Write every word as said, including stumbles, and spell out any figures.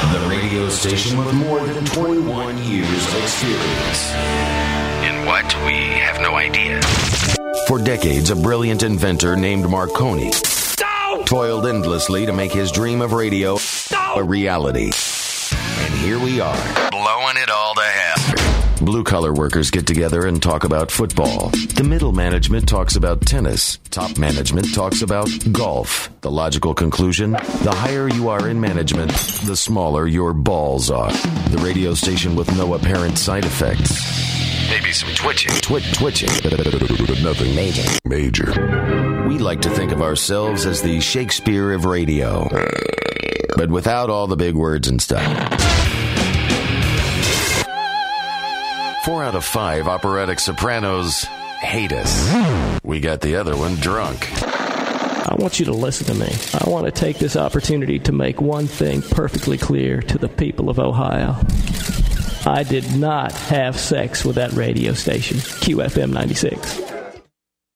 The radio station with more than twenty-one years of experience. In what? We have no idea. For decades, a brilliant inventor named Marconi toiled endlessly to make his dream of radio a reality. And here we are, blowing it all to hell. Blue-collar workers get together and talk about football. The middle management talks about tennis. Top management talks about golf. The logical conclusion, the higher you are in management, the smaller your balls are. The radio station with no apparent side effects. Maybe some twitching. Twit twitching, but nothing major. Major. We like to think of ourselves as the Shakespeare of radio, but without all the big words and stuff. Four out of five operatic sopranos hate us. We got the other one drunk. I want you to listen to me. I want to take this opportunity to make one thing perfectly clear to the people of Ohio. I did not have sex with that radio station, Q F M ninety-six.